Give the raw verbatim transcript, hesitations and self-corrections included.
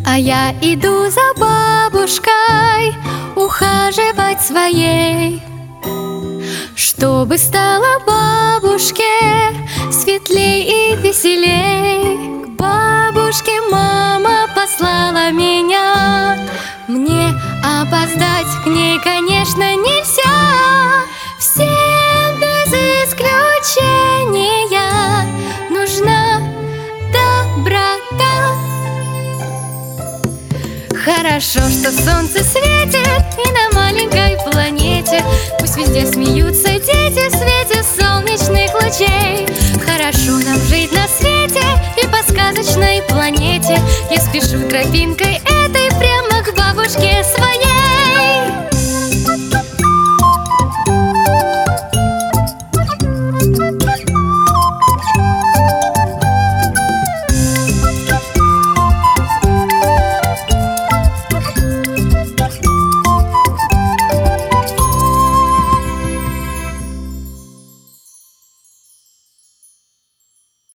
А я иду за бабушкой ухаживать своей, чтобы стало бабушке светлей и веселей. К бабушке мама послала меня, мне опоздать к ней, конечно, нельзя. Всем без исключения нужна доброта. Хорошо, что солнце светит и на маленькой планете. Пусть везде смеются дети в свете солнечных лучей. Хорошо нам жить на свете и по сказочной планете. Я спешу тропинкой этой прямо к бабушке своей.